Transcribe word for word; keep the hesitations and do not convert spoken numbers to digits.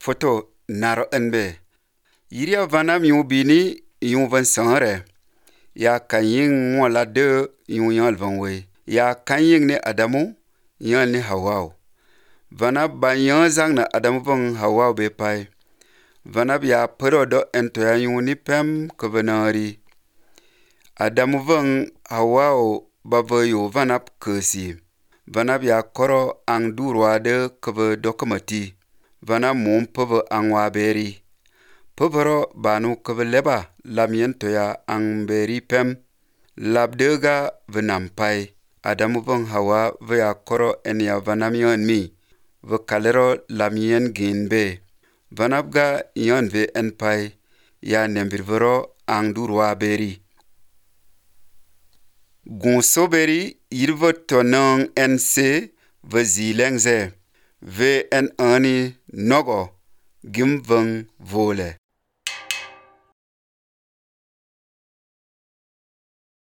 Photo naro enbe. Yiria vanam yu bini yu van sanre. Ya kanyin wala de yu yal vanwe. Ya kanyin ne Adamu yal ne Hawao. Vanab banyan zang na Adamu van Hawao be pai. Vanab ya pero do ento ya yu ni pem kvenari. Adamu van Hawao bavayo vanab kesi. Vanab ya koro ang durwa de kve dokumati. Vanab mum peve angwa beri. Pevero banu kve leba lamien toya ang beri pem. Labdega venampai. Adamu van Hawa vya koro enya vanamion mi. Ve kalero lamien genbe. Vanabga yon ve enpai. Ya nembirvero ang durwa beri. Gonso beri yirve tonang nc ve zilengze. Ve en ani nogo gim vang vole.